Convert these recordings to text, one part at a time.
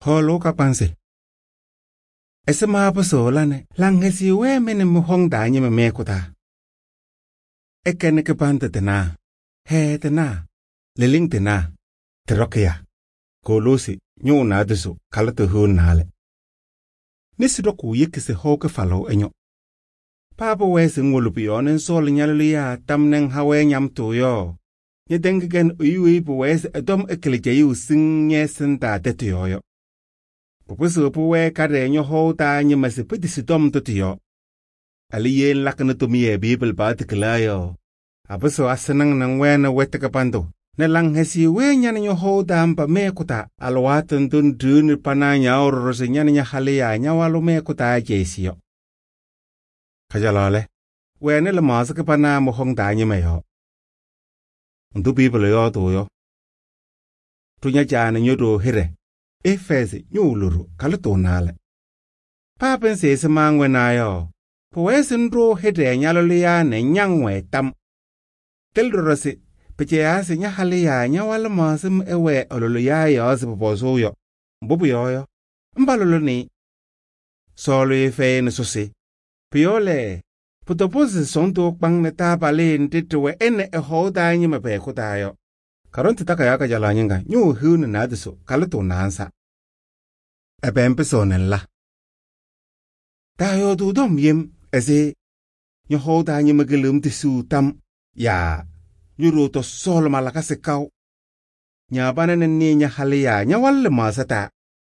Holo ka panse. Ese maapuso lane langesi we mene muhong da nyime mekuta. Ekene ke pante tena. He tena. Liling tena. Terokia. Kolosi nyuna desu kalate hun nale. Nisi doku yekise hoke falo enyo. Papa wese ngulupion en sol nyalulia tamneng hawe nyam tuyo. Nye dengigen uyui pu wese edom ekelejayu sing nye senta tetuyoyo. Pupusu puwe kare nyo ho ta nye masipiti sidom tutuyo. Aliyen lakana tumiye bibel batikalayo. Apuso asenang nang wena weteka panto. Nelang hesi we nyana nyo ho dampa mekuta alwatan dun dun pananya orose nyana nya halia nyawalo mekuta jesio. Kajalole, we ne le masake pana mohong danya meyo. Undu bibele yo tuyo. Tunya jana nyodo hire. Efezi nyuluru kaluto nale. Papen se mangwe na yo. Puwesi ndro hire nyalolia ne nyangwe tam. Telrose. Peche ase nya halia nya wala masim ewe ololo ya yo se poposo yo. Mbubu yo. Mbalolo ni. Solo efe ne sosi. Piole. Putoposi sonto kpang ne tabale ntitewe ene ho da nyi mepe kuta yo. Karonti taka yaka jala nyinga nyu hu ne nadiso kaluto nansa. Ebe empeso ne la. Da yo dudom yim ese. Nyo ho da nyi megelum tisu tam. Ya. Nyuro to solo malaka se kau. Nyabana ne nya halia nya walle masata.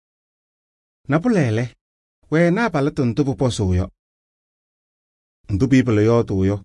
Napulele. We na pala tuntu poso yo. Ndu bibele yo tuyo.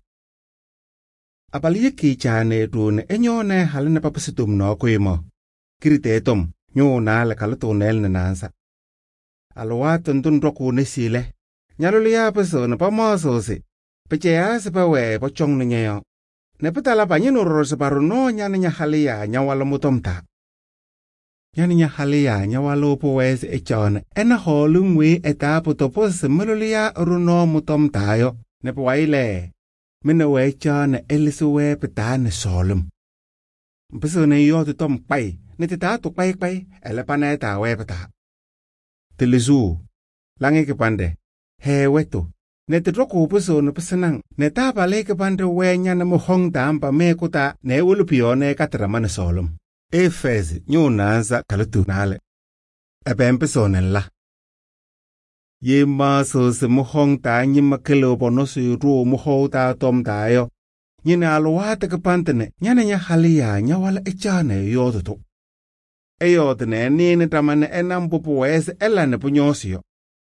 Abali yeki chane dune enyone halene papasitum no kuimo. Kiritetum nyo na le kalato nel ne nansa. Alwa tuntun roku ne sile. Nyalulia paso na pamaso se. Peche se pa we po chong ne yo. Ne petala pa nyino rose paru no nyane nya halia nya walo mutomta. Nyane nya halia nya walo po wese echone. Ena holungwe etapo topo se melulia runo mutomta yo. Ne po waile. Mine we chone elisuwe petane solum. Mpeso ne yo te tom pai. Ne te tato pai. Ele paneta we peta. Tilizu. Lange ke pande. He weto. Ne te roko upuso no pesenang. Ne tapa leke pande we nyana muhong dampa mekuta ne ulupio ne katramane solum. Efezi nyunanza kalutu nale. Ebe mpeso ne la. Ye maso se muhong ta nyima kelo bonosu ru muho ta tom ta yo. Nyina alwate ke pantene nyana nya halia nya wala echane yoto. Eyotene nene tamane enam pupu wese elane punyosio.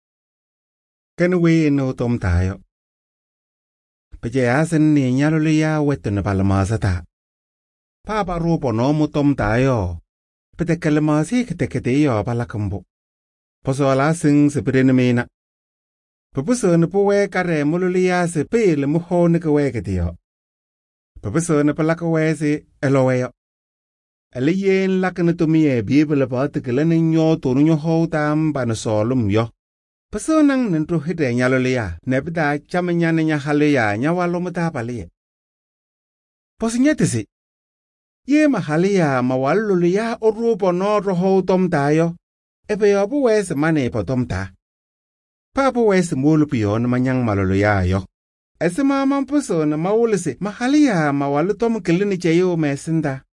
Kenwe no tom ta yo. Peche asen ni nyalulia wetene palamasata. Papa rupo no mu tom ta yo. Pete kelemasi kete yo palakambo. Poso ala sing se pirenemina. Papuso ne puwe kare mululia se pele muho ne kaweke yo. Papuso ne palaka wese elowe yo. Aliyen lakane tumie bibele patikele ne nyo tonu nyo ho tam bana solum yo. Paso nang nentro hite nyalulia nepita chame nyane nya halia nya walo mutapali. Poso nyetisi. Ye mahalia mawalulia orupo no roho tom tayo. Ebe yobu wese mane potomta. Papu wese mulupion manyang maluluya yo. Ese mama puso na maulisi mahalia mawalutom kilini cheyo mesinda.